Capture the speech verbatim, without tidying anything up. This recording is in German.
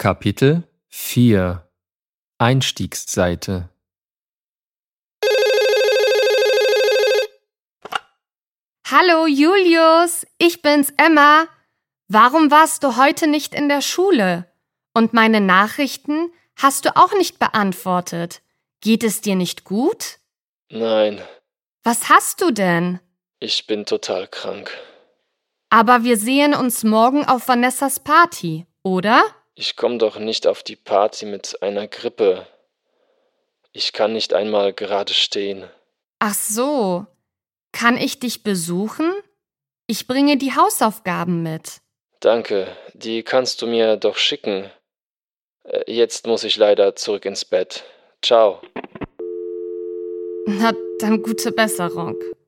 Kapitel vier Einstiegsseite Hallo Julius, ich bin's Emma. Warum warst du heute nicht in der Schule? Und meine Nachrichten hast du auch nicht beantwortet. Geht es dir nicht gut? Nein, Was hast du denn? ich bin total krank. Aber wir sehen uns morgen auf Vanessas Party, oder? Ich komme doch nicht auf die Party mit einer Grippe. Ich kann nicht einmal gerade stehen. Ach so. Kann ich dich besuchen? Ich bringe die Hausaufgaben mit. Danke, die kannst du mir doch schicken. Äh, Jetzt muss ich leider zurück ins Bett. Ciao. Na, dann gute Besserung.